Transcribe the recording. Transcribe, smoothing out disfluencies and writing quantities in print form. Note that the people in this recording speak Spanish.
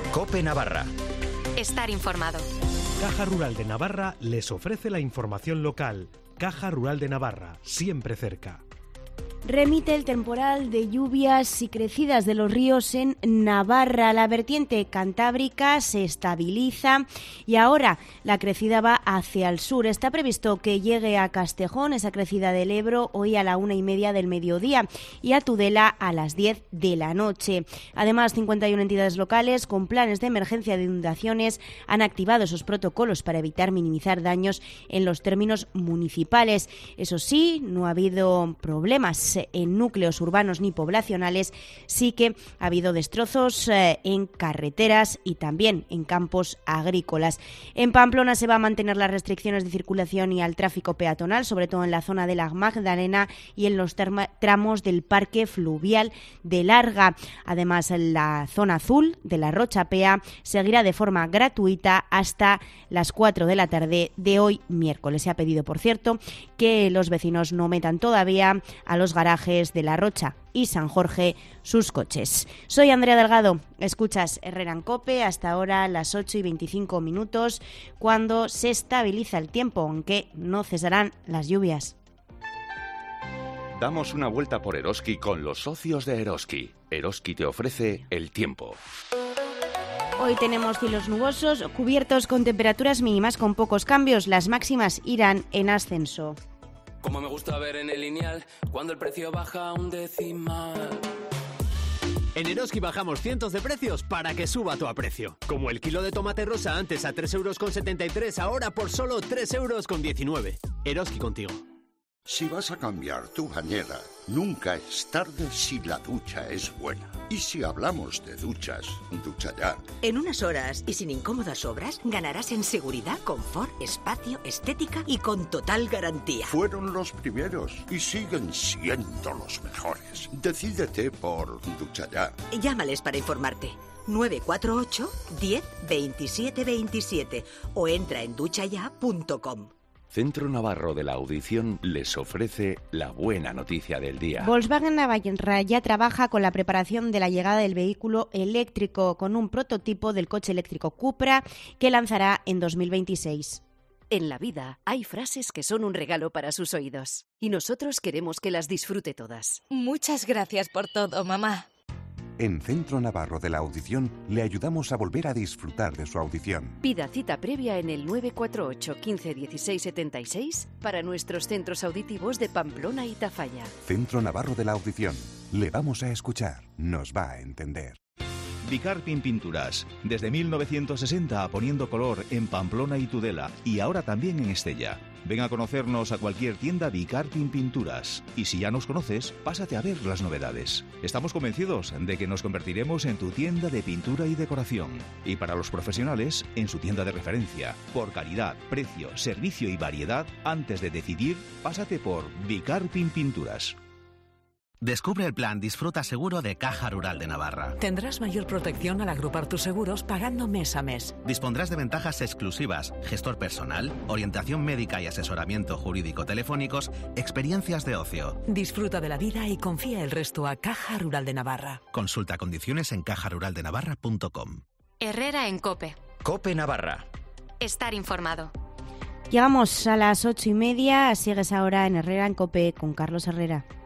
COPE Navarra. Estar informado. Caja Rural de Navarra les ofrece la información local. Caja Rural de Navarra, siempre cerca. Remite el temporal de lluvias y crecidas de los ríos en Navarra. La vertiente cantábrica se estabiliza y ahora la crecida va hacia el sur. Está previsto que llegue a Castejón esa crecida del Ebro hoy a la 1:30 del mediodía y a Tudela a las 10 de la noche. Además, 51 entidades locales con planes de emergencia de inundaciones han activado esos protocolos para evitar minimizar daños en los términos municipales. Eso sí, no ha habido problemas en núcleos urbanos ni poblacionales. Sí que ha habido destrozos en carreteras y también en campos agrícolas. En Pamplona se va a mantener las restricciones de circulación y al tráfico peatonal, sobre todo en la zona de la Magdalena y en los tramos del Parque Fluvial de Larga. Además, en la zona azul de la Rocha Pea seguirá de forma gratuita hasta las 4 de la tarde de hoy miércoles. Se ha pedido, por cierto, que los vecinos no metan todavía a los garajes de La Rocha y San Jorge sus coches. Soy Andrea Delgado, escuchas Herrera en COPE, hasta ahora las 8:25, cuando se estabiliza el tiempo, aunque no cesarán las lluvias. Damos una vuelta por Eroski con los socios de Eroski. Eroski te ofrece el tiempo. Hoy tenemos cielos nubosos, cubiertos con temperaturas mínimas con pocos cambios. Las máximas irán en ascenso. Como me gusta ver en el lineal, cuando el precio baja un decimal. En Eroski bajamos cientos de precios para que suba tu aprecio. Como el kilo de tomate rosa antes a 3,73 €, ahora por solo 3,19 €. Eroski contigo. Si vas a cambiar tu bañera, nunca es tarde si la ducha es buena. Y si hablamos de duchas, Ducha Ya. En unas horas y sin incómodas obras, ganarás en seguridad, confort, espacio, estética y con total garantía. Fueron los primeros y siguen siendo los mejores. Decídete por Ducha Ya. Llámales para informarte. 948 10 27 27 o entra en duchaya.com. Centro Navarro de la Audición les ofrece la buena noticia del día. Volkswagen Navarra ya trabaja con la preparación de la llegada del vehículo eléctrico, con un prototipo del coche eléctrico Cupra que lanzará en 2026. En la vida hay frases que son un regalo para sus oídos y nosotros queremos que las disfrute todas. Muchas gracias por todo, mamá. En Centro Navarro de la Audición le ayudamos a volver a disfrutar de su audición. Pida cita previa en el 948 15 16 76 para nuestros centros auditivos de Pamplona y Tafalla. Centro Navarro de la Audición. Le vamos a escuchar. Nos va a entender. Bicarpin Pinturas. Desde 1960 poniendo color en Pamplona y Tudela y ahora también en Estella. Ven a conocernos a cualquier tienda Bicarpin Pinturas. Y si ya nos conoces, pásate a ver las novedades. Estamos convencidos de que nos convertiremos en tu tienda de pintura y decoración. Y para los profesionales, en su tienda de referencia. Por calidad, precio, servicio y variedad, antes de decidir, pásate por Bicarpin Pinturas. Descubre el plan Disfruta Seguro de Caja Rural de Navarra. Tendrás mayor protección al agrupar tus seguros pagando mes a mes. Dispondrás de ventajas exclusivas, gestor personal, orientación médica y asesoramiento jurídico telefónicos, experiencias de ocio. Disfruta de la vida y confía el resto a Caja Rural de Navarra. Consulta condiciones en cajaruraldenavarra.com. Herrera en COPE. COPE Navarra. Estar informado. Llegamos a las 8:30, sigues ahora en Herrera en COPE con Carlos Herrera.